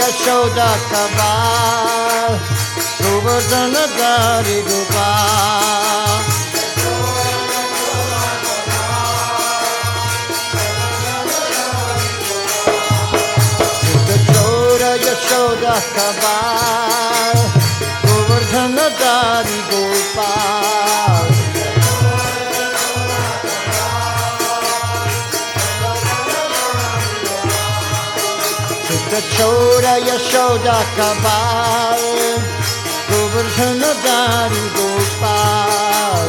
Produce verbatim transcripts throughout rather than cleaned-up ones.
Yashoda Kabal Govardhana Dari Gopal Choda Yashoda Kabal Govardhana Dari Gopal Choda Yashoda Kabal Govardhana Dari Gopal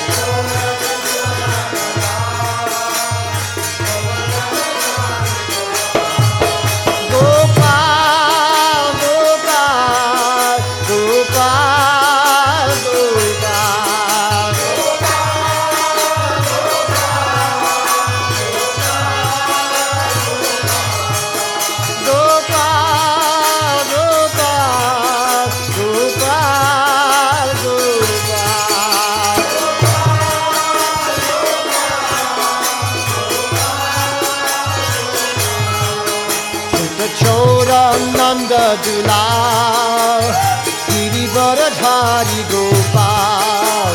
Gopal, Gopal, Gopal, Gopal Choda Nanda Dulal Girivardhari Gopal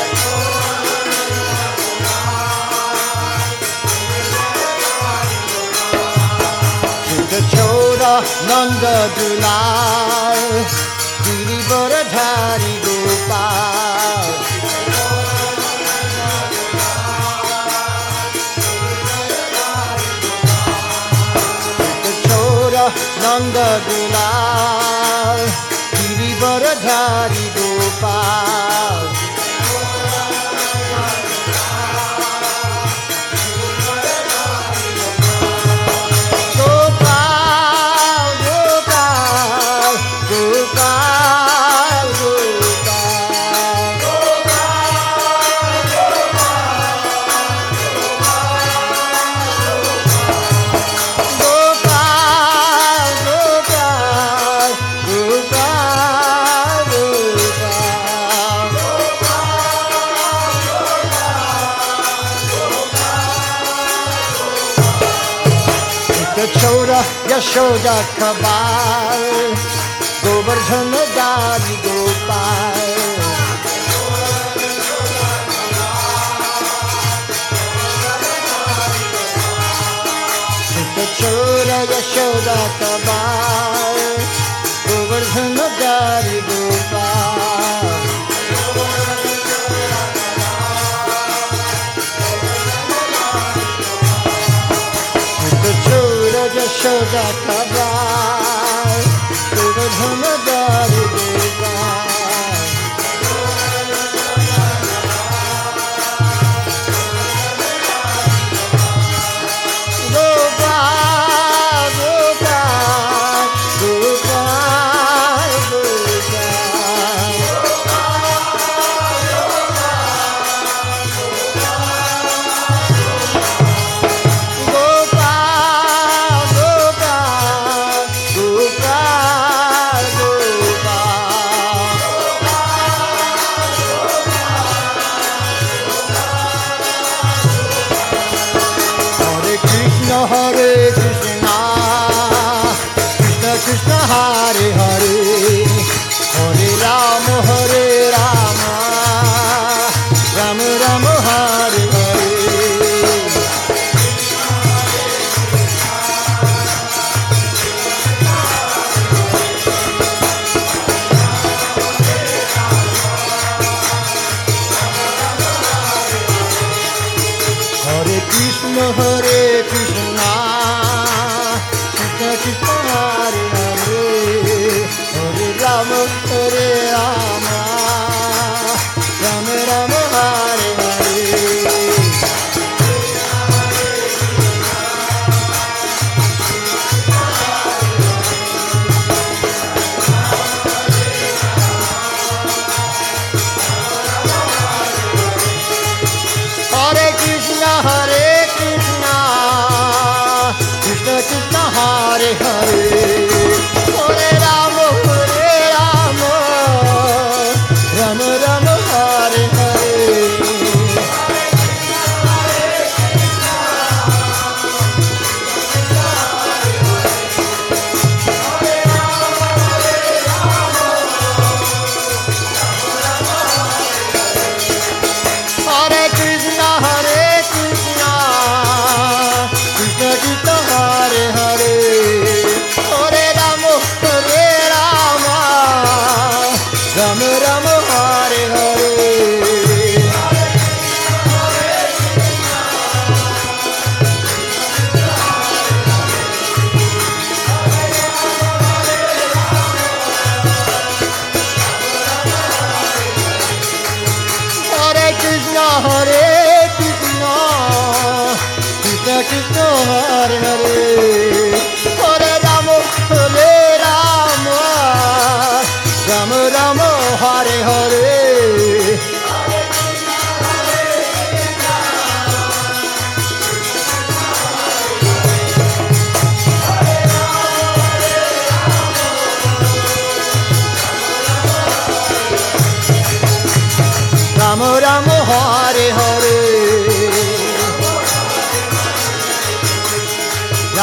Choda Nanda Dulal Girivardhari Gopal Nanda Dulal Girivardhari Gopal Gopal, Gopal, Gopal, Choda Yashoda Kabal Govardhana Dari Gopal Choda Yashoda Kabal Govardhana Dari Gopal Yashoda Kabal Govardhana Dari Gopal Gopal, Gopal, Gopal, Hare Krishna, Krishna Krishna Hare Hare, Hare Rama Hare Rama, Rama Rama Hare Hare. Hare Krishna Hare Krishna, Krishna Krishna Hare Hare, Hare Rama Hare Rama, Rama Rama Hare Hare. Hare Krishna Hare Krishna, Krishna Krishna Hare Hare,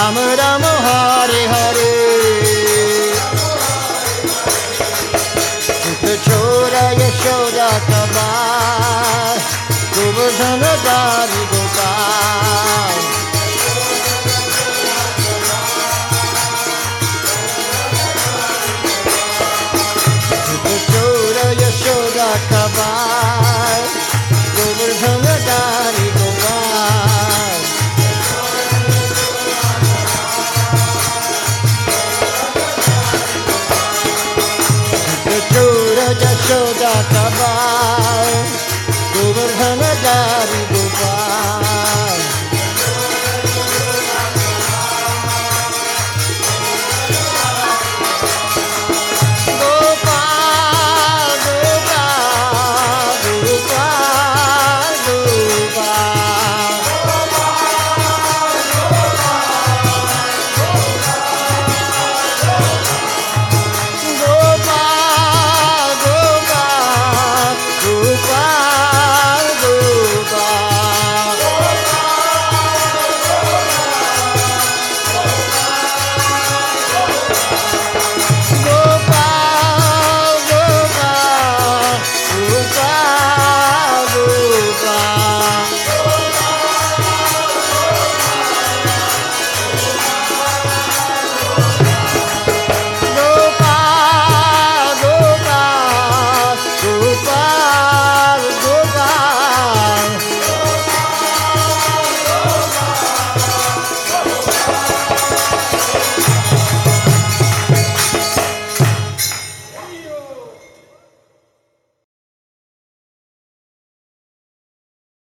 Ram Ram Hare Hare चित छोरा यशोदा का बाल गोवर्धन दारी गोपाल यशोदा का बाल गोवर्धन दारी गोपाल चोर यशोदा का बाल